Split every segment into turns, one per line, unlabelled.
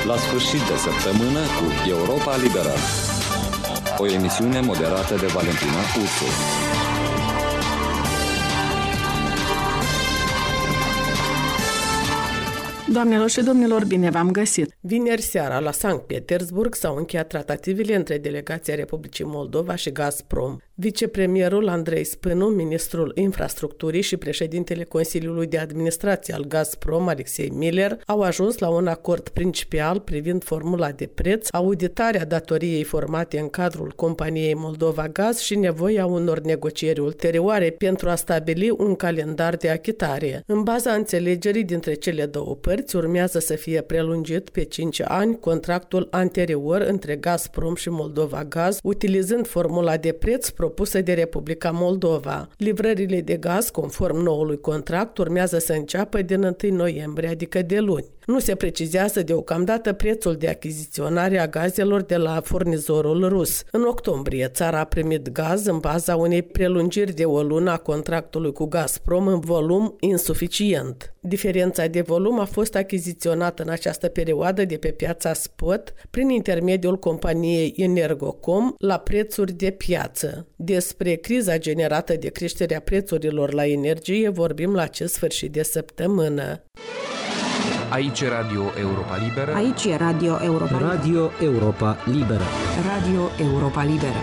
La sfârșit de săptămână cu Europa Liberă. O emisiune moderată de Valentina Ursu.
Doamnelor și domnilor, bine v-am găsit!
Vineri seara, la Sankt Petersburg, s-au încheiat tratativele între delegația Republicii Moldova și Gazprom. Vicepremierul Andrei Spânu, ministrul infrastructurii și președintele Consiliului de Administrație al Gazprom, Alexei Miller, au ajuns la un acord principial privind formula de preț, auditarea datoriei formate în cadrul companiei Moldova Gaz și nevoia unor negocieri ulterioare pentru a stabili un calendar de achitare. În baza înțelegerii dintre cele două părți, urmează să fie prelungit pe 5 ani contractul anterior între Gazprom și Moldova Gaz, utilizând formula de preț propusă de Republica Moldova. Livrările de gaz, conform noului contract, urmează să înceapă din 1 noiembrie, adică de luni. Nu se precizează deocamdată prețul de achiziționare a gazelor de la furnizorul rus. În octombrie, țara a primit gaz în baza unei prelungiri de o lună a contractului cu Gazprom în volum insuficient. Diferența de volum a fost achiziționată în această perioadă de pe piața spot prin intermediul companiei Energocom la prețuri de piață. Despre criza generată de creșterea prețurilor la energie vorbim la acest sfârșit de săptămână.
Aici e Radio Europa Liberă.
Aici e Radio Europa Liberă.
Radio Europa Liberă.
Radio Europa Liberă.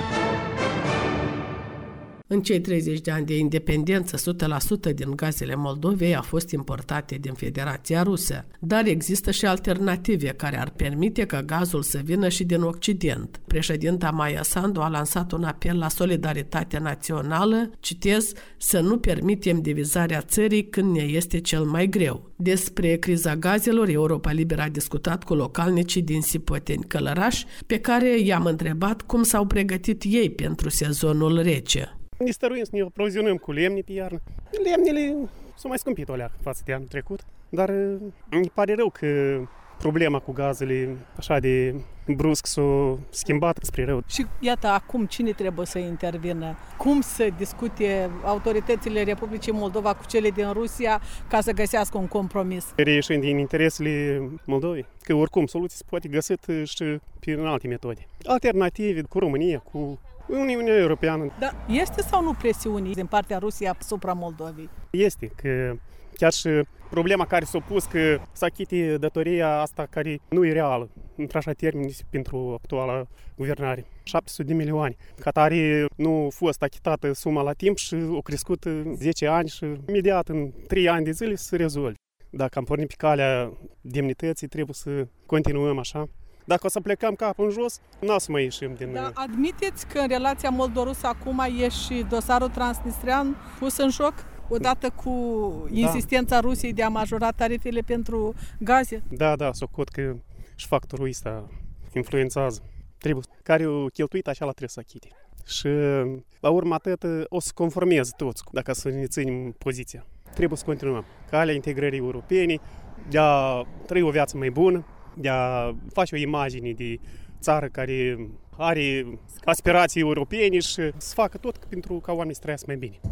În cei 30 de ani de independență, 100% din gazele Moldovei au fost importate din Federația Rusă. Dar există și alternative care ar permite ca gazul să vină și din Occident. Președinta Maia Sandu a lansat un apel la solidaritate națională, citez, să nu permitem divizarea țării când ne este cel mai greu. Despre criza gazelor, Europa Liberă a discutat cu localnicii din Sipoteni Călăraș, pe care i-am întrebat cum s-au pregătit ei pentru sezonul rece.
Ne stăruim să ne aprovizionăm cu lemne pe iarnă. Lemnele s-au mai scumpit o leacă față de anul trecut, dar îmi pare rău că problema cu gazele așa de brusc s-a schimbat spre rău.
Și iată, acum cine trebuie să intervină? Cum să discute autoritățile Republicii Moldova cu cele din Rusia ca să găsească un compromis?
Reieșind din interesele Moldovei, că oricum soluții se poate găsit și prin alte metode. Alternative cu România, cu Uniunea Europeană.
Dar este sau nu presiuni din partea Rusiei asupra Moldovei?
Este, că chiar și problema care s-a pus că să achite datoria asta care nu e reală, într-așa termeni pentru actuala guvernare. 700 de milioane. Ca tare nu a fost achitată suma la timp și a crescut 10 ani și imediat în 3 ani de zile se rezolve. Dacă am pornit pe calea demnității, trebuie să continuăm așa. Dacă o să plecăm capul în jos, nu o să mai ieșim din...
Dar admiteți că în relația moldorusă acum e și dosarul transnistrian pus în joc? Odată cu insistența Rusiei de a majora tarifele pentru gaze?
Da, socot că și factorul ăsta influențează. Trebuie, care o cheltuit, așa la trebuie să achite. Și la urmă atât o să conformeze toți, dacă să ne ținem poziția. Trebuie să continuăm. Calea integrării europene, de a trăi o viață mai bună, de a face o imagine de țară care are aspirații europene și să facă tot pentru ca oamenii să trăiască mai bine.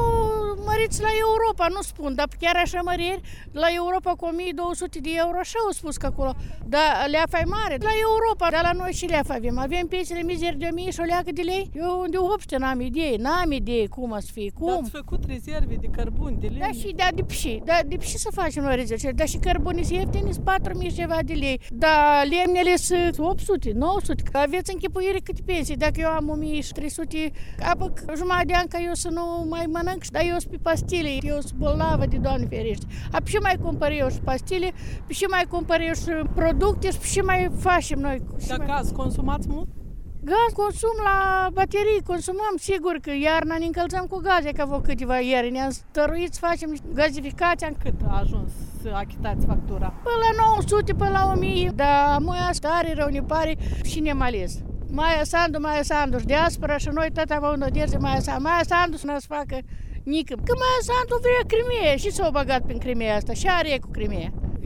Măriți la Europa, nu spun, dar chiar așa măriri, la Europa cu 1200 de euro, așa au spus că acolo, dar leafa e mare. La Europa, dar la noi și leafa avem pensiile mizeri de 1000 și o leacă de lei. Eu unde o hopște, n-am idee cum o să fie, cum.
Dar ați făcut rezerve de cărbuni, de lei?
Da, de pși să facem noi rezerve, dar și cărbunii se ieftini, 4000 și ceva de lei, dar lemnele sunt 800, 900, că aveți închipuire câte pensii, dacă eu am 1300, apă jumătate de an ca eu să nu mai mănânc, dar eu sunt pe pastile, eu sunt bolnavă de Doamne ferește. Și mai cumpăr eu și pastile, și mai cumpăr eu și producte, și mai facem noi.
Dar gaz consumați mult?
Gaz consum la baterii, consumăm, sigur că iarna ne încălțăm cu gaze, că vă câteva ieri ne-am stăruit să facem gazificația.
Cât a ajuns să achitați factura?
Până la 900, până la 1000, dar Moia tare rău ne pare și ne-am ales. Maia Sandu și diaspora și noi tot avem nădejde Maia Sandu să ne facă nică. Că Maia Sandu vrea Crimea și s-au băgat prin Crimea asta și are cu Crimea.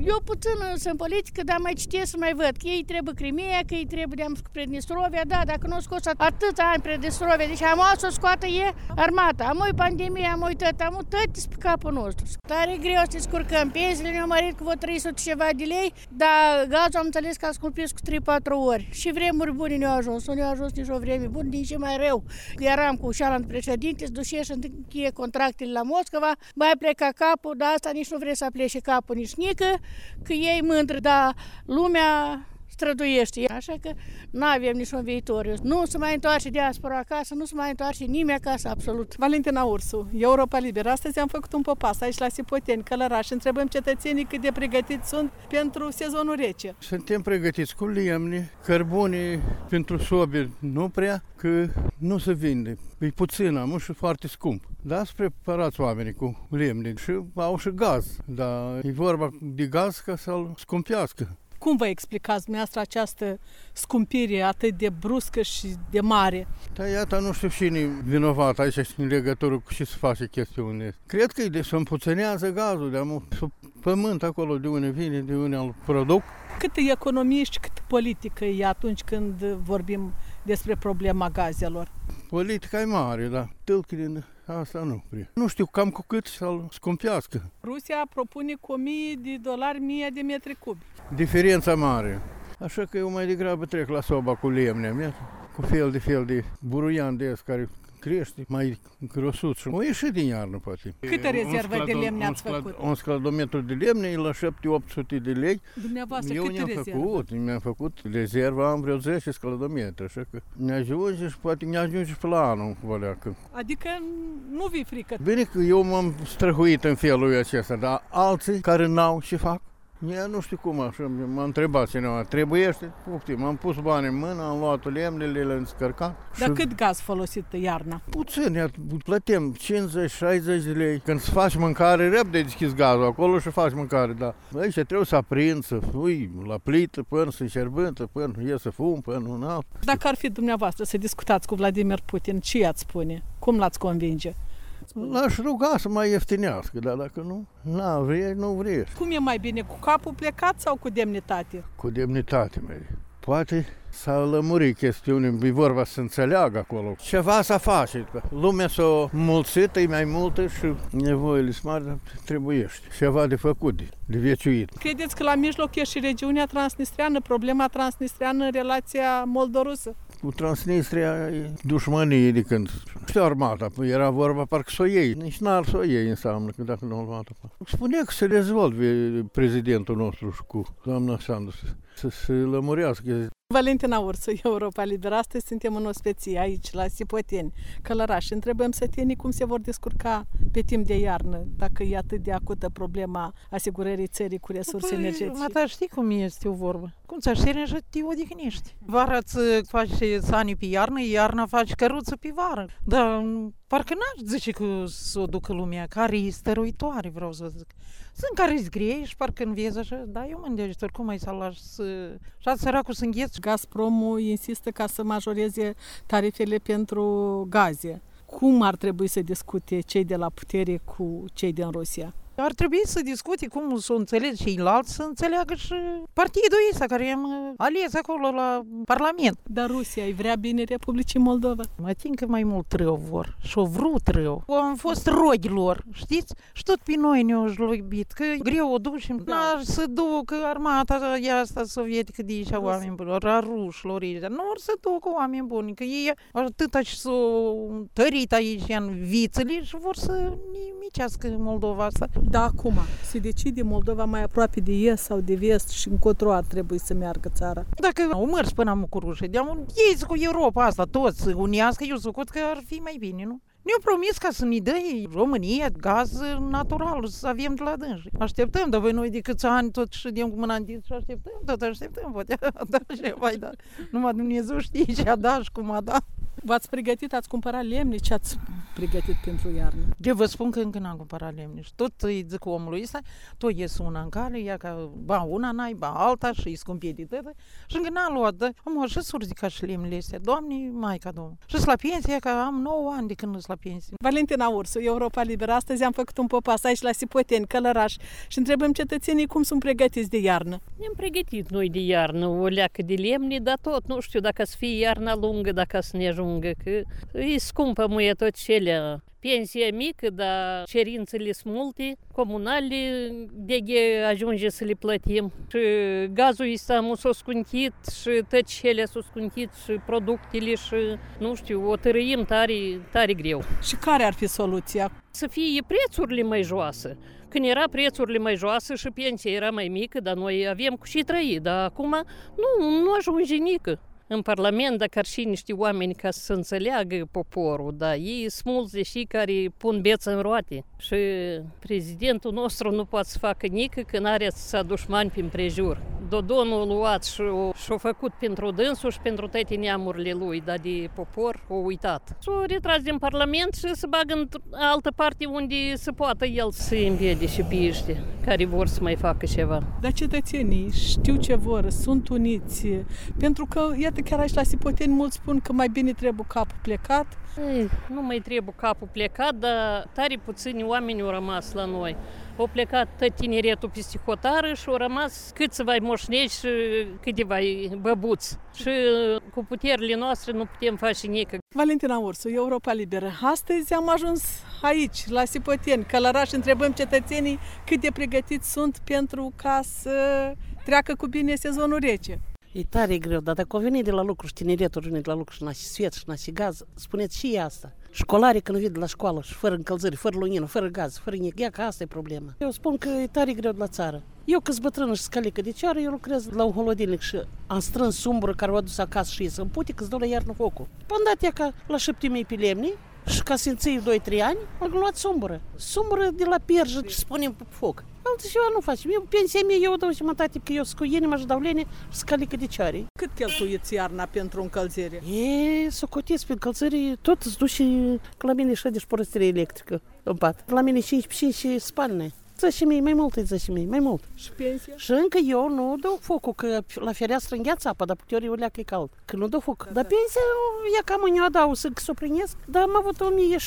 Eu puțin sunt politică, dar mai citesc să mai văd că ei trebuie Crimea, că ei trebuie de-am Prednistrovia, da, dacă nu au scos atâția ani Prednistrovia, deci am să o scoată e armata, am pandemie, am tot, am tăti pe capul nostru. Tare greu să descurcăm, pensiile ne-au mărit cu vreo 300 ceva de lei, dar gazul am înțeles că a scumpit cu 3-4 ori. Și vremuri bune ne-au ajuns, nu ne-au ajuns nici o vreme bună, nici mai rău. Eram cu șalan președinte, se duce și încheie contractele la Moscova, mai pleca capul, dar asta nici nu vrea să plece capul nici nică, că ei mântră, dar lumea străduiește. Așa că nu avem niciun viitor. Nu se mai întoarce diaspora acasă, nu se mai întoarce nimeni acasă, absolut.
Valentina Ursu, Europa Liberă. Astăzi am făcut un popas aici la Sipoteni, Călăraș. Întrebăm cetățenii cât de pregătiți sunt pentru sezonul rece.
Suntem pregătiți cu lemne, cărbune pentru sobe nu prea, că nu se vinde. E puțin, am și foarte scump. Dar sunt preparați oamenii cu lemne și au și gaz. Dar e vorba de gaz ca să-l scumpească.
Cum vă explicați dumneavoastră această scumpire atât de bruscă și de mare?
Da, iată, nu știu cine e vinovat aici în legătură cu ce se face chestiunile. Cred că se împuțânează gazul, de pământ acolo de unde vine, de unde îl produc.
Cât e economie și cât politică e atunci când vorbim despre problema gazelor?
Politica e mare, dar tâlchile asta nu prea. Nu știu cam cu cât să-l scumpească.
Rusia propune cu $1.000, 1.000 de metri cubi.
Diferența mare. Așa că eu mai degrabă trec la soba cu lemne, cu fel de buruian de care crește, mai grosut și o ieși din iarnă, poate.
Câte rezervă de lemne ați făcut?
Un scladometru de lemne e la 700-800 de lei.
Dumneavoastră,
eu
câte rezervă?
Mi-am făcut rezervă, am vreo 10 scladometri, așa că ne ajunge și poate ne ajunge și pe la anul.
Adică nu vi frică?
Bine că eu m-am străhuit în felul acesta, dar alții care n-au ce fac, eu nu știu cum, așa m-a întrebat cineva, trebuiește? Poftim, am pus bani în mână, am luat lemnele, le-am descărcat.
Dar cât gaz folosit iarna?
Puțin, plătim 50-60 de lei. Când să faci mâncare, repede deschis gazul acolo și faci mâncare, dar aici trebuie să aprind, să fui la plită, până să înșerbântă, până ies să fum, până un alt.
Dacă ar fi dumneavoastră să discutați cu Vladimir Putin, ce i-ați spune? Cum l-ați convinge?
L-aș ruga să mai ieftinească, dar dacă nu vrei, nu vrei.
Cum e mai bine, cu capul plecat sau cu demnitate?
Cu demnitate, mai. Poate s-a lămurit chestiune, e vorba să înțeleagă acolo. Ceva să face. Lumea s-a mulțit, e mai multă și nevoile sunt mari, dar trebuiește. Ceva de făcut, de viețuit.
Credeți că la mijloc e și regiunea transnistreană, problema transnistreană în relația moldorusă?
Cu Transnistria e dușmănie de când. Știu armata, era vorba parcă s-o iei. Nici n-ar s-o iei înseamnă, că dacă nu o luat. Spunea că se rezolve prezidentul nostru și cu doamna Sandu să se lămurească.
Valentina Ursu, Europa Liberă. Astăzi suntem în ospeție aici, la Sipoteni, Călăraș. Întrebăm sătenii cum se vor descurca pe timp de iarnă, dacă e atât de acută problema asigurării țării cu resurse energetice.
Mata, știi cum este o vorbă? Cum ți așterne și te odihnești. Vara îți faci sani pe iarnă, iarna faci căruță pe vară. Dar parcă n-aș zice că s-o ducă lumea, care e stăruitoare, vreau să zic. Sunt care zgrie și parcă când vezi așa, da, eu mă îndeaște, oricum ai să lași și săracul să îngheți.
Gazpromul insistă ca să majoreze tarifele pentru gaze. Cum ar trebui să discute cei de la putere cu cei din Rusia?
Ar trebui să discute cum să o înțelege ceilalți, să înțeleagă și partidul ăsta care am ales acolo la Parlament.
Dar Rusia îi vrea bine Republicii Moldova?
Mă tin că mai mult rău vor și-o vrut rău. Am fost rogi lor, știți? Și tot pe noi ne-au jlobit, că greu o ducem. Da. N-ar să ducă armata asta sovietică de aici oameni buni, a rușilor aici. Nu or să ducă oameni buni, că ei atâta și s-au tărit aici în vițele și vor să nimicească Moldova asta.
Da, acum se decide Moldova mai aproape de est sau de vest și încotro ar trebui să meargă țara.
Dacă au mers până am curușă, ei cu Europa asta, toți unească, eu socot că ar fi mai bine, nu? Ne-au promis ca să ne dă România gaz natural, să avem de la dânsi. Așteptăm, dar voi noi de câți ani tot ședem cu mâna întins și așteptăm, poate. Da, ce mai da. Numai Dumnezeu știe ce a dat și cum a dat.
V-ați pregătit, ați cumpărat lemne? Ce ați pregătit pentru iarnă?
De vă spun că încă n-am cumpărat lemne. Și tot îi zic omului ăsta, tot ies una în cale, ia ca, ba una n-ai, ba alta și îi scumpie de tătă. Și încă n-am luat, dar am și surzi ca și lemnele astea. Doamne, Maica Domnului. Și la pensie, că am 9 ani de când sunt la pensie.
Valentina Ursu, Europa Liberă. Astăzi am făcut un popas aici la Sipoteni, Călăraș, și întrebăm cetățenii cum sunt pregătiți de iarnă.
Ne-am pregătit noi de iarnă, o leacă de lemne, dar tot, nu știu dacă să fie iarna lungă, dacă să ne ajungă, că e scumpă muie tot cele. Pensia mică, dar cerințele sunt multe, comunale, de ajunge să le plătim. Și gazul ăsta s-a scuntit și tot cele s-a scuntit și productele și, nu știu, o tărăim tare greu. Și
care ar fi soluția?
Să fie prețurile mai joase. Când era prețurile mai joase și pensia era mai mică, dar noi avem cu și trăi, dar acum nu ajunge nică. În Parlament, dacă ar și niște oameni ca să înțeleagă poporul, dar ei sunt mulți deși care pun beță în roate. Și prezidentul nostru nu poate să facă nică că n-are să dușmani prin prejur. Dodonul a luat și-a făcut pentru dânsul și pentru toate neamurile lui, dar de popor a uitat. S-a retras din Parlament și se bagă în altă parte unde se poate el să se împiedice pe ăștia care vor să mai facă ceva.
Dar cetățenii știu ce vor, sunt uniți, pentru că, iată, chiar aici la Sipoteni mulți spun că mai bine trebuie capul plecat.
Ei, nu mai trebuie capul plecat, dar tare puțini oameni au rămas la noi. Au plecat tot tineretul peste hotară și au rămas câțiva moșnești și câteva băbuți. Și cu puterile noastre nu putem face nică.
Valentina Ursu, Europa Liberă. Astăzi am ajuns aici, la Sipoteni, Călăraș. Întrebăm cetățenii cât de pregătiți sunt pentru ca să treacă cu bine sezonul rece.
E tare greu, dar dacă o venit de la lucru și tineretul vine de la lucru și n-a și sfet și n-a și gaz, spuneți și asta. Școlarii când vin de la școală și fără încălzire, fără lumină, fără gaz, fără nimic, ia că asta e problema. Eu spun că e tare greu de la țară. Eu că-s bătrână și scalică de ceară, eu lucrez la un holodilnic și am strâns sumbră care o adus acasă și să-mi pute că-ți dau la iarnă focul. Până dat ea ca la 7.000 pe lemni și ca să înței 2-3 ani, am luat sumbră. Sumbră de la pierjă și spunem pe foc. Altă ceva nu facem. Eu, pensia mea, eu o dau jumătate, că eu sunt cu inima și dau lene și scalică de ceare.
Cât cheltuiți iarna pentru încălzire?
Socotesc pe încălzire, tot îți duci la mine și de spărăstire electrică în pat. La mine 5 și spalne. 10.000, mai mult e 10.000, mai mult.
Și pensia?
Și încă eu nu dau focul, că la fereastră îngheață apa, dar putea ori o leacă e cald. Că nu dau foc. Dar pensia, ea cam mâine o adaug să o primesc, dar am avut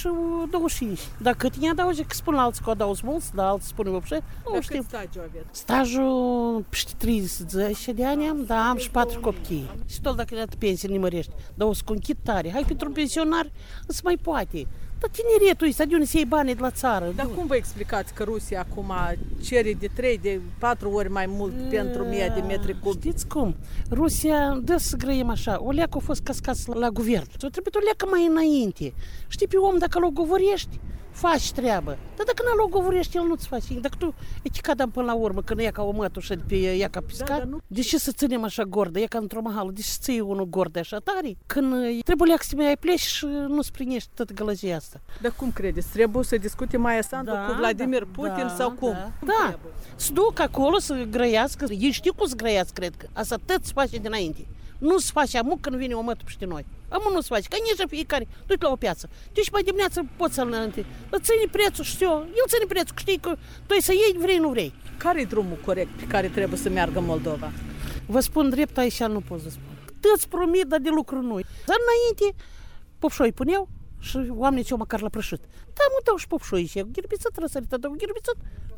1025. Dar cât ne adaug, că spun alții că o adaug mulți, dar alții spun vopșe.
Nu știu. Cât stagiu aveți?
Stagiul peste 30 de ani am, dar am și 4 copii. Și tot dacă le dată pensie nimărești, dar o să conchid tare. Hai, pentru un pensionar, îți mai poate. Dar tineretul ăsta, de unde se iei banii de la țară?
Dar cum vă explicați că Rusia acum cere de 3, de 4 ori mai mult pentru 1000 de metri cub?
Știți cum? Rusia, dă să grăim așa, o leacă a fost cascați la guvern. S-a trebuit o leacă mai înainte. Știi, pe om, dacă l-o govorești, faci treabă. Dar dacă nu l-o govorești, el nu-ți face. Dacă tu e chicadam până la urmă, când ia ca o mătușă de pe ea ca piscat, de ce să ținem așa gordă? E ca într-o mahală, de ce să ții unul gord așa tare? Când trebuie să mai pleci și nu-ți primești tot gălăgia asta.
Dar cum credeți? Trebuie să discute Maia Sandu cu Vladimir Putin sau cum?
Da. Să duc acolo să grăiască. Ei știu cum să grăiască, cred că. Asta tot se face dinainte. Nu se face amuc când vine o mătă peste noi. Amu nu se face, că nici fiecare, du-te la o piață. Deci mai dimineață poți să-l înainte. Îți ține prețul și eu. El ține prețul, că știi că tu să iei, vrei, nu vrei.
Care e drumul corect pe care trebuie să meargă Moldova?
Vă spun drept, aici nu pot să spun. Tăți promit, dar de lucru nu. Dar înainte, popșoi puneau și oamenii ce-o măcar la prășit. Da, mă dau și popșoi și eu, ghirbițat, răsărită, dau ghirbițat.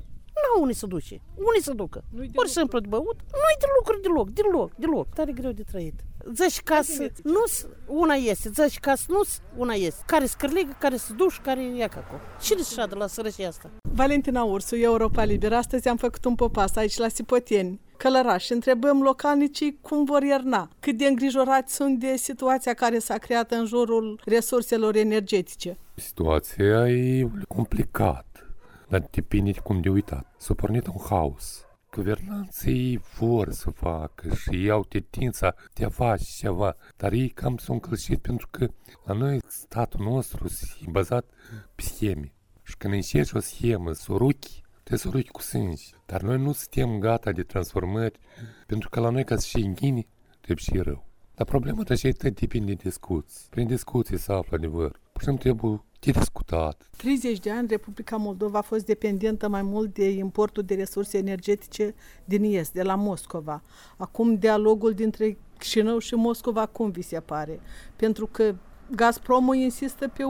Nu, unii se duce, unii se ducă. Pur și simplu de băut, nu-i de lucru deloc. Tare greu de trăit. 10 casă, nu-s, una este, 10 casă, nu-s, una este. Care scârligă, care se duș, care ia acolo. Cine se șadă la sărășia asta?
Valentina Ursu, Europa Liberă. Astăzi am făcut un popas aici la Sipoteni, Călăraș. Întrebăm localnicii cum vor ierna, cât de îngrijorați sunt de situația care s-a creat în jurul resurselor energetice.
Situația e complicată. Dar depinde cum de uitat. S-a pornit un haos. Guvernanții vor să facă și ei au tendința de a face ceva, dar ei cam s-au încălcit pentru că la noi statul nostru e bazat pe scheme. Și când încerci o schemă să o ruchi, trebuie să o ruchi cu sânge. Dar noi nu suntem gata de transformări, pentru că la noi ca să și înghine, trebuie și rău. Dar problema trece tot depinde de discuții. Prin discuții se află adevăr. Pur și simplu trebuie de discutat.
30 de ani Republica Moldova a fost dependentă mai mult de importul de resurse energetice din est, de la Moscova. Acum dialogul dintre Chișinău și Moscova cum vi se pare? Pentru că Gazpromul insistă pe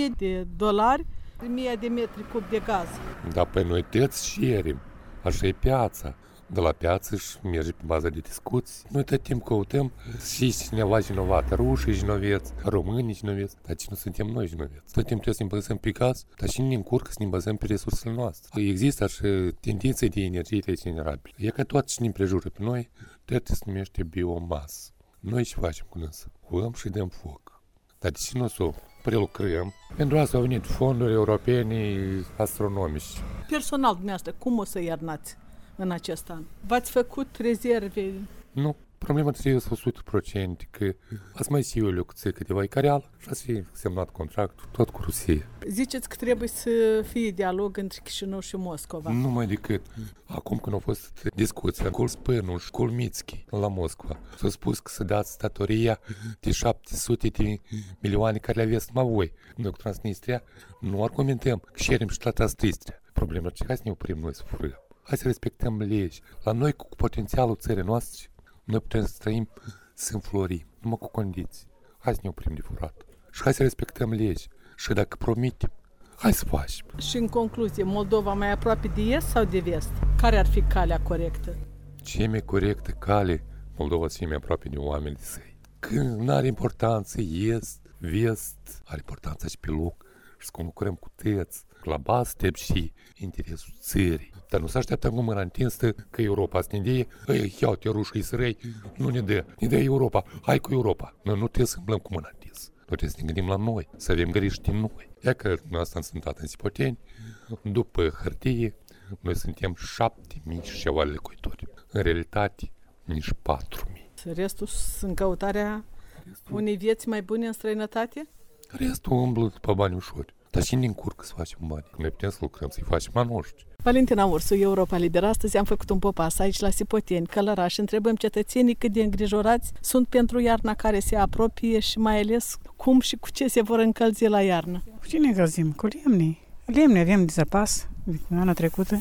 $1.000, 1000 de metri cub de gaz.
Dar pe noi toți șerim. Așa e piața. De la piață și merge pe baza de discuții. Noi tot timp căutăm și cineva vinovat, rușii vinoveți, românii vinoveți, dar ce nu suntem noi vinoveți. Tot timpul trebuie să ne bazăm pe gaz, dar și ne încurcă să ne bazăm pe resursele noastre. Există așa tendințe de energie regenerabile. E că tot ce ne împrejură pe noi, tot se numește biomasă. Noi ce facem cu însă? Luăm și dăm foc. Dar de ce nu să o prelucrăm? Pentru asta au venit fonduri europene astronomice.
Personal, dumneavoastră, cum o să iarnați în acest an? V-ați făcut rezerve?
Nu. Problema trebuie să 100%, că ați mai zi o lecție câteva icareală și ați fi semnat contractul tot cu Rusia.
Ziceți că trebuie să fie dialog între Chișinău și Moscova.
Nu mai decât. Acum când au fost discuții cu Spânu și cu Mitski la Moscova, s-a spus că să dați datoria de 700 de milioane care le aveți numai voi. Noi cu Transnistria nu argumentăm că cerem și la Transnistria. Problema ce hai să ne oprim noi să furăm. Hai să respectăm legi. La noi cu potențialul țării noastre, noi putem să trăim, să înflorim, numai cu condiții. Hai să ne oprim de furat. Și hai să respectăm legi. Și dacă promitem, hai să facem.
Și în concluzie, Moldova mai aproape de est sau de vest? Care ar fi calea corectă?
Ce mai corectă cale, Moldova să fie mai aproape de oamenii săi. Când nu are importanță est, vest, are importanță și pe loc. Și să conlucrăm cu tăți. La bază trebuie și interesul țării. Dar nu se așteaptă cu mâna întinsă că Europa să ne dea, iau-te rușii sărăi, nu ne dă Europa, hai cu Europa. Noi nu trebuie să îmblăm cu mâna întinsă. Noi trebuie să ne gândim la noi, să avem grijă de noi. Ia că noi asta am sănătate în Sipoteni, după hârtie, noi suntem 7.000 și ceva locuitori. În realitate, nici 4.000.
Restul în căutarea unei vieți mai bune în străinătate?
Restul umblă după bani ușori. Dar și ne încurcă să facem bani. Noi putem să lucrăm, să-i facem a noștri.
Valentina Ursu, Europa Liberă. Astăzi am făcut un popas aici la Sipoteni, Călăraș. Întrebăm cetățenii cât de îngrijorați sunt pentru iarna care se apropie și mai ales cum și cu ce se vor încălzi la iarnă.
Cu ce ne încălzim? Cu lemne. Lemne avem de zapas, anul trecută.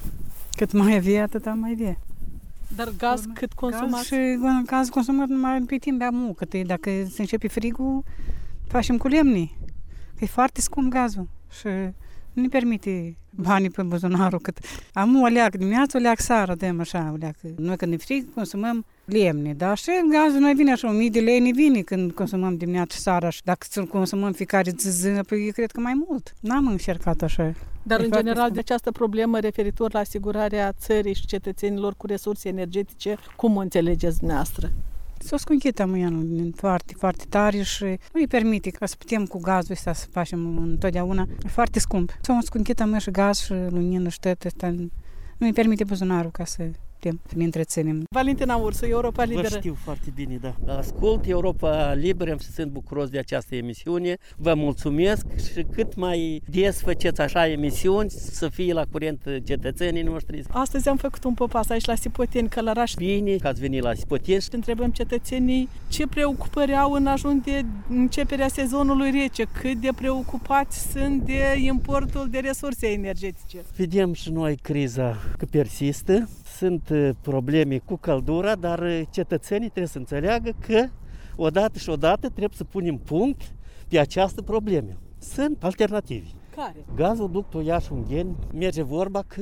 Cât mai avea, atâta mai avea.
Dar gaz cât consumați?
Gaz consumat numai pe timp bea mult, că dacă se începe frigul, facem cu lemne. Că e foarte scump gazul și nu ne permite banii pe buzunarul. Am o leacă dimineață, o leacă seara, dăm așa, o leacă. Noi când ne frig, consumăm lemne, dar și gazul noi vine așa, 1000 de lei ne vine când consumăm dimineața și seara și dacă îl consumăm fiecare zi, păi cred că mai mult. N-am încercat așa.
Dar în general de această problemă referitor la asigurarea țării și cetățenilor cu resurse energetice, cum o înțelegeți dumneavoastră?
S-o scunchită mâinul foarte, foarte tare și nu îi permite ca să putem cu gazul ăsta să facem întotdeauna. E foarte scump. S-o scunchită mă și gaz și lumină și tot ăsta. Nu îi permite buzunarul ca să ne întreținem.
Valentina Ursu, Europa Liberă.
Vă știu foarte bine, da. Ascult Europa Liberă și sunt bucuros de această emisiune. Vă mulțumesc și cât mai des faceți așa emisiuni să fie la curent cetățenii noștri.
Astăzi am făcut un popas aici la Sipoteni, Călăraș.
Bine că ați venit la Sipoteni.
Întrebăm cetățenii ce preocupări au în ajun de începerea sezonului rece, cât de preocupați sunt de importul de resurse energetice.
Vedem și noi criza că persistă. Sunt probleme cu căldura, dar cetățenii trebuie să înțeleagă că odată trebuie să punem punct pe această problemă. Sunt alternative.
Care?
Gazoductul Iași-Ungheni merge vorba că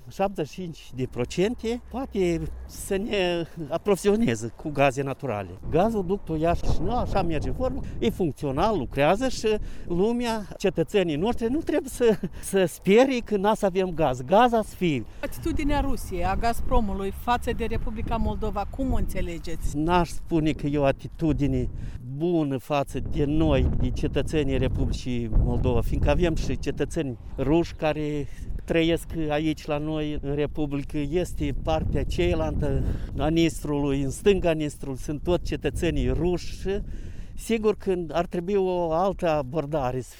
75% poate să ne aprovizioneze cu gaze naturale. Gazoductul Iași, așa merge vorba, e funcțional, lucrează și lumea, cetățenii noștri nu trebuie să sperie că n-a să avem gaz. Gaza să fie.
Atitudinea Rusiei, a Gazpromului față de Republica Moldova, cum o înțelegeți?
N-aș spune că e o atitudine bună față de noi, de cetățenii Republicii Moldova, fiindcă avem și cetățeni ruși care trăiesc aici la noi în Republică, este partea cealaltă a Nistrului, în stânga Nistrului sunt tot cetățenii ruși. Sigur că ar trebui o altă abordare să fie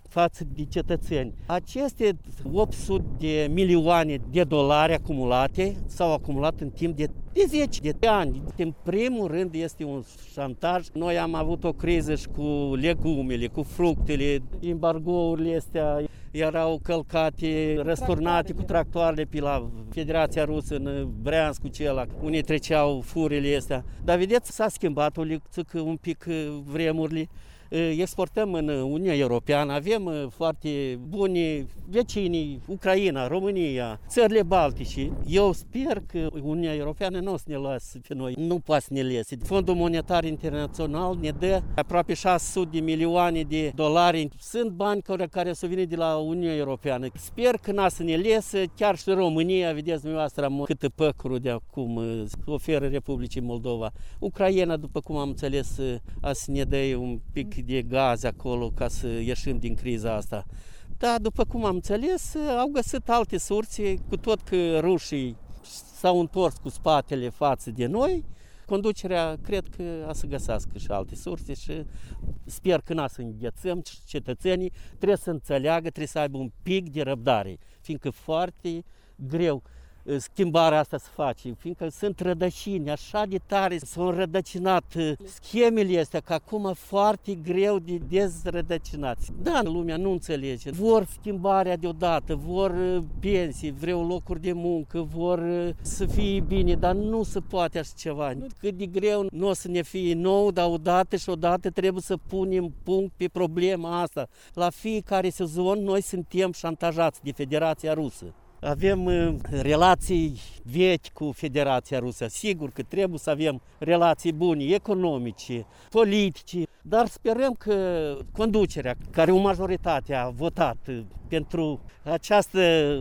față de cetățeni. Aceste 800 de milioane de dolari acumulate s-au acumulat în timp de 10 de ani. În primul rând este un șantaj. Noi am avut o criză și cu legumele, cu fructele, embargourile astea erau călcate, răsturnate cu tractoarele pe la Federația Rusă în Breanscu cela, unde treceau furile astea. Dar vedeți, s-a schimbat un pic vremurile. Exportăm în Uniunea Europeană, avem foarte buni vecini, Ucraina, România, țările Baltice. Eu sper că Uniunea Europeană nu o să ne lasă pe noi, nu poate să ne lese. Fondul Monetar Internațional ne dă aproape 600 de milioane de dolari. Sunt bani care să vină de la Uniunea Europeană. Sper că n-a să ne lesă, chiar și România, vedeți dumneavoastră câte păcurul de acum oferă Republicii Moldova. Ucraina, după cum am înțeles, a să ne dă un pic de gaze acolo ca să ieșim din criza asta. Dar după cum am înțeles, au găsit alte surse, cu tot că rușii s-au întors cu spatele față de noi, conducerea cred că a să găsească și alte surse și sper că n-a să înghețăm, cetățenii trebuie să înțeleagă, trebuie să aibă un pic de răbdare, fiindcă foarte greu schimbarea asta se face, fiindcă sunt rădăcini așa de tare, s-au înrădăcinat schemele astea, că acum foarte greu de dezrădăcinați. Da, lumea nu înțelege, vor schimbarea deodată, vor pensii, vreau locuri de muncă, vor să fie bine, dar nu se poate așa ceva. Cât de greu nu o să ne fie nou, dar odată trebuie să punem punct pe problema asta. La fiecare sezon noi suntem șantajați de Federația Rusă. Avem relații vechi cu Federația Rusă. Sigur că trebuie să avem relații bune, economice, politice, dar sperăm că conducerea, care o majoritate a votat pentru această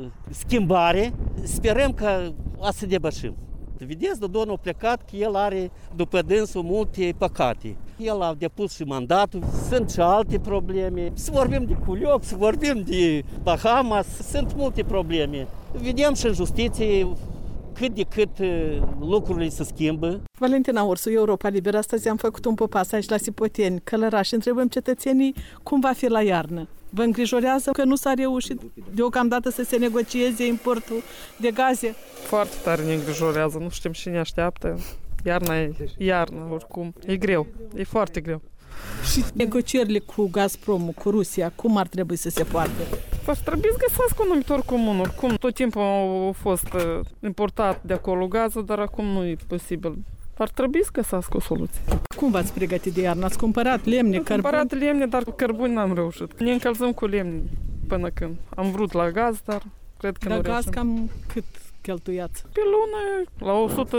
schimbare, sperăm că o să depășim. Vedeți, Dodon a plecat că el are după dânsul multe păcate. El a depus și mandatul, sunt și alte probleme. Să vorbim de Culioc, să vorbim de Bahamas, sunt multe probleme. Vedem și în justiție cât de cât lucrurile se schimbă.
Valentina Ursu, Europa Liberă, astăzi am făcut un popas aici la Sipoteni, Călăraș, și întrebăm cetățenii cum va fi la iarnă. Vă îngrijorează că nu s-a reușit deocamdată să se negocieze importul de gaze?
Foarte tare ne îngrijorează, nu știm și ne așteaptă. Iarna e iarnă, oricum. E greu, e foarte greu.
Și negocierile cu Gazprom, cu Rusia, cum ar trebui să se poarte?
Ar trebui să găsească un numitor comun. Oricum, tot timpul au fost importat de acolo gazul, dar acum nu e posibil. Ar trebui să găsească o soluție.
Cum v-ați pregătit de iarnă? Ați cumpărat lemne, cărbuni?
Am cumpărat lemne, dar cărbuni n-am reușit. Ne încălzăm cu lemne până când. Am vrut la gaz, dar cred că nu reușim.
Dar gaz cam cât cheltuiați?
Pe lună, la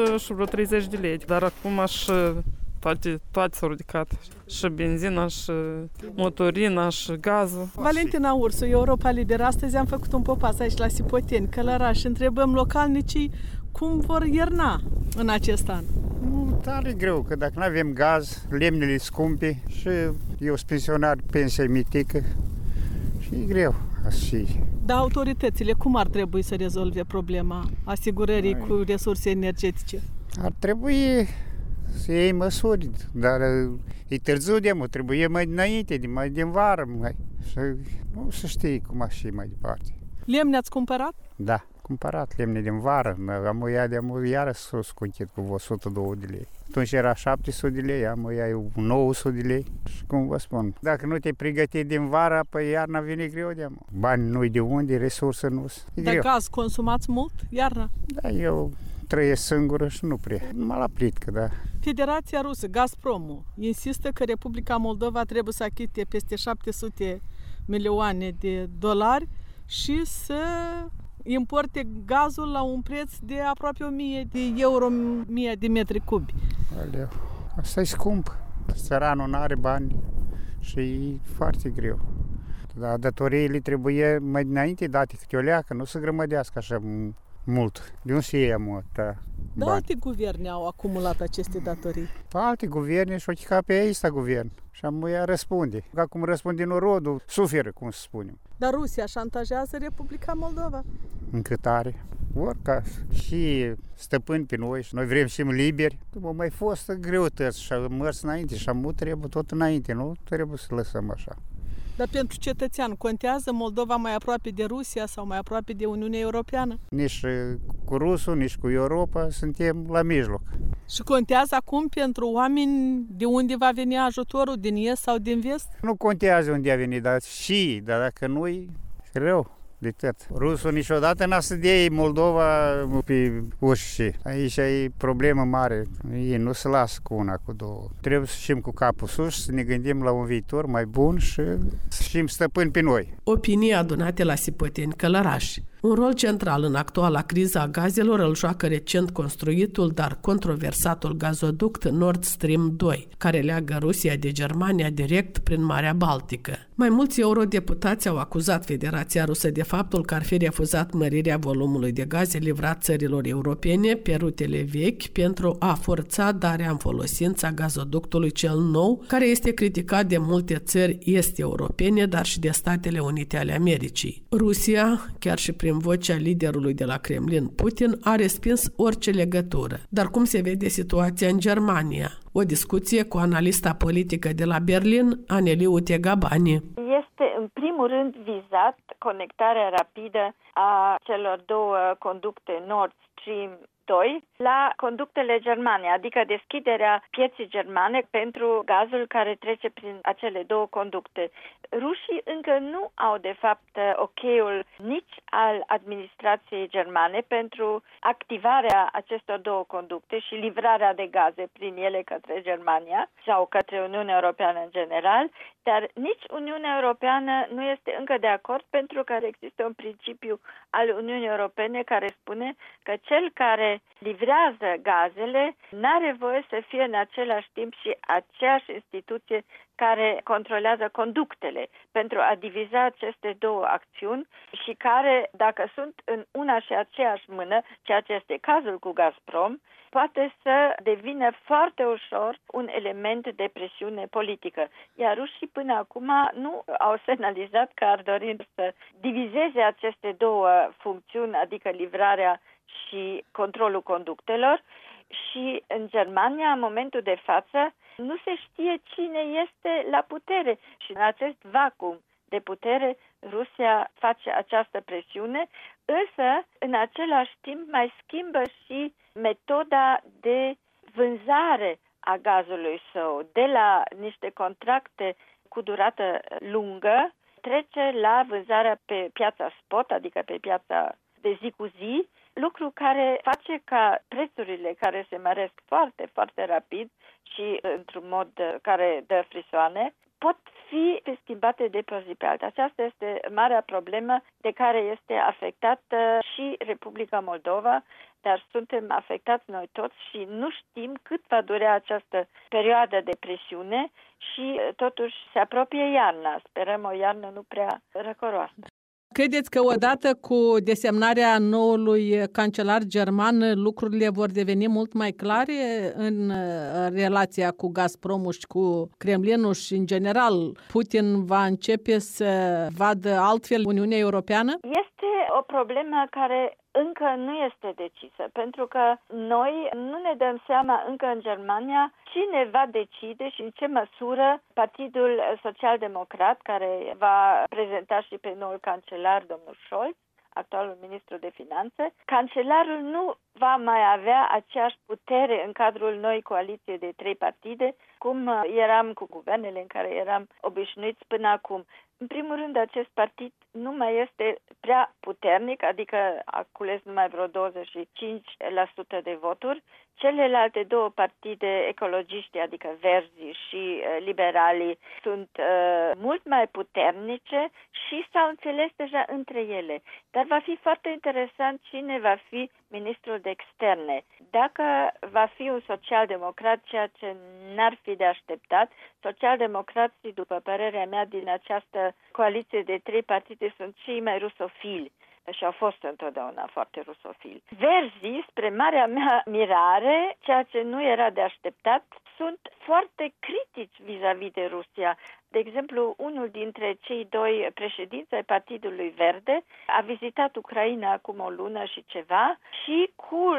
130 de lei. Dar acum toate s-au ridicat. Și benzina, și motorina, și gazul.
Valentina Ursu, Europa Liberă. Astăzi am făcut un popas aici la Sipoteni, Călăraș. Întrebăm localnicii cum vor ierna în acest an.
Nu, tare greu, că dacă nu avem gaz, lemnele scumpe și eu sunt pensionar, pensia mitică și e greu.
Dar autoritățile cum ar trebui să rezolve problema asigurării cu resurse energetice?
Ar trebui să iei măsuri, dar e târziu de mult, trebuie mai înainte, mai din vară, și nu se știe cum aș fi mai departe.
Lemne ați cumpărat?
Da, cumpărat lemne din vară, am iară sus conchit cu 102 de lei. Atunci era 700 de lei, am iau 900 de lei. Și cum vă spun, dacă nu te pregăti din vară, pe iarna vine greu de mult. Bani nu-i de unde, resurse nu sunt.
Dar gaz consumați mult iarna?
Da, eu trăiesc singură și nu prea. Numai la plitcă, da.
Federația Rusă, Gazpromul, insistă că Republica Moldova trebuie să achite peste 700 milioane de dolari și să importe gazul la un preț de aproape 1000 de euro, 1000 de metri cubi.
Aleu, asta e scump. Țăranul nu are bani și e foarte greu. Dar datoriile trebuie mai dinainte date câte o leacă, nu să grămădească așa mult. De unde se ia mult?
Dar alte guverne au acumulat aceste datorii.
Alte guverne și-au chicat pe ei guvern. Și am ea răspunde. Acum răspunde norodul, suferă, cum să spunem.
Dar Rusia șantajează Republica Moldova?
Încă tare. Ca și stăpâni pe noi și noi vrem să fim liberi. După mai fost greutăți și am mers înainte și am trebuie tot înainte, nu trebuie să lăsăm așa.
Dar pentru cetățean, contează Moldova mai aproape de Rusia sau mai aproape de Uniunea Europeană?
Nici cu Rusul, nici cu Europa, suntem la mijloc.
Și contează acum pentru oameni de unde va veni ajutorul, din est sau din vest?
Nu contează unde a venit, dar dacă nu-i rău. De tot. Rusul niciodată n-a să dea Moldova pe uși. Aici e problemă mare. Ei nu se lasă cu una, cu două. Trebuie să știm cu capul sus, să ne gândim la un viitor mai bun și să știm stăpâni pe noi.
Opinii adunate la Sipoteni Călăraș. Un rol central în actuala criză a gazelor îl joacă recent construitul, dar controversatul gazoduct Nord Stream 2, care leagă Rusia de Germania direct prin Marea Baltică. Mai mulți eurodeputați au acuzat Federația Rusă de faptul că ar fi refuzat mărirea volumului de gaze livrat țărilor europene pe rutele vechi pentru a forța darea în folosință a gazoductului cel nou, care este criticat de multe țări est-europene, dar și de Statele Unite ale Americii. Rusia, chiar și prin vocea liderului de la Kremlin, Putin, a respins orice legătură. Dar cum se vede situația în Germania? O discuție cu analista politică de la Berlin, Aneli Utegabani.
Este în primul rând vizat conectarea rapidă a celor două conducte Nord Stream 2 la conductele germane, adică deschiderea pieței germane pentru gazul care trece prin acele două conducte. Rușii încă nu au, de fapt, ok-ul nici al administrației germane pentru activarea acestor două conducte și livrarea de gaze prin ele către Germania sau către Uniunea Europeană în general, dar nici Uniunea Europeană nu este încă de acord pentru că există un principiu al Uniunii Europene care spune că cel care livrează gazele n-are voie să fie în același timp și aceeași instituție care controlează conductele pentru a diviza aceste două acțiuni și care, dacă sunt în una și aceeași mână, ceea ce este cazul cu Gazprom, poate să devină foarte ușor un element de presiune politică. Iar rușii până acum nu au semnalizat că ar dori să divizeze aceste două funcțiuni, adică livrarea și controlul conductelor. Și în Germania, în momentul de față, nu se știe cine este la putere. Și în acest vacuum de putere, Rusia face această presiune, însă, în același timp, mai schimbă și metoda de vânzare a gazului său. De la niște contracte cu durată lungă, trece la vânzarea pe piața spot, adică pe piața de zi cu zi, lucru care face ca prețurile care se măresc foarte, foarte rapid și într-un mod care dă frisoane, pot fi schimbate de pe o zi pe alta. Aceasta este marea problemă de care este afectată și Republica Moldova, dar suntem afectați noi toți și nu știm cât va durea această perioadă de presiune și totuși se apropie iarna. Sperăm o iarnă nu prea răcoroasă.
Credeți că odată cu desemnarea noului cancelar german, lucrurile vor deveni mult mai clare în relația cu Gazpromul și cu Kremlinul și, în general, Putin va începe să vadă altfel Uniunea Europeană?
Este o problemă care încă nu este decisă, pentru că noi nu ne dăm seama încă în Germania cine va decide și în ce măsură Partidul Social-Democrat, care va prezenta și pe noul cancelar, domnul Scholz, actualul ministru de finanțe, cancelarul nu va mai avea aceeași putere în cadrul noi coaliție de 3 partide, cum eram cu guvernele în care eram obișnuiți până acum. În primul rând, acest partid nu mai este prea puternic, adică a cules numai vreo 25% de voturi. Celelalte două partide ecologiști, adică Verzi și liberalii, sunt mult mai puternice și s-au înțeles deja între ele. Dar va fi foarte interesant cine va fi ministrul de externe. Dacă va fi un social-democrat, ceea ce n-ar fi de așteptat, social-democrații, după părerea mea, din această coaliție de 3 partide sunt cei mai rusofili și au fost întotdeauna foarte rusofili. Verzii, spre marea mea mirare, ceea ce nu era de așteptat, sunt foarte critici vis-a-vis de Rusia. De exemplu, unul dintre cei 2 președinți ai Partidului Verde a vizitat Ucraina acum o lună și ceva și, culmea,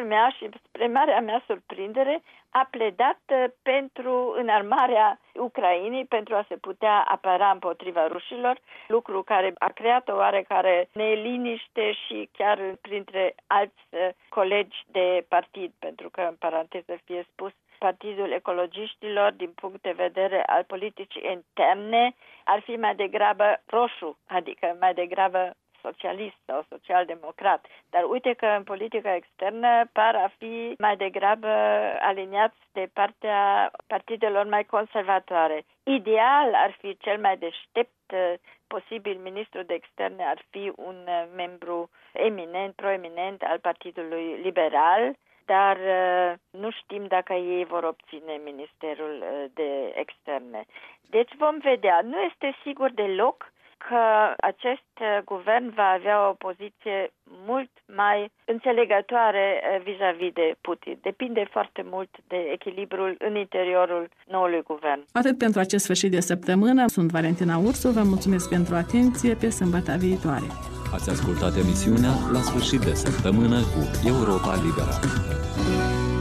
mea și spre marea mea surprindere a pledat pentru înarmarea Ucrainei pentru a se putea apăra împotriva rușilor, lucru care a creat o oarecare neliniște și chiar printre alți colegi de partid, pentru că, în paranteză fie spus, Partidul Ecologiștilor, din punct de vedere al politicii interne, ar fi mai degrabă roșu, adică mai degrabă socialist sau social-democrat. Dar uite că în politica externă par a fi mai degrabă aliniați de partea partidelor mai conservatoare. Ideal ar fi cel mai deștept posibil ministru de externe ar fi un membru eminent, proeminent al Partidului Liberal, dar nu știm dacă ei vor obține Ministerul de Externe. Deci vom vedea. Nu este sigur deloc că acest guvern va avea o poziție mult mai înțelegătoare vis-a-vis de Putin. Depinde foarte mult de echilibrul în interiorul noului guvern.
Atât pentru acest sfârșit de săptămână. Sunt Valentina Ursu, vă mulțumesc pentru atenție, pe sâmbătă viitoare.
Ați ascultat emisiunea La sfârșit de săptămână cu Europa Liberă.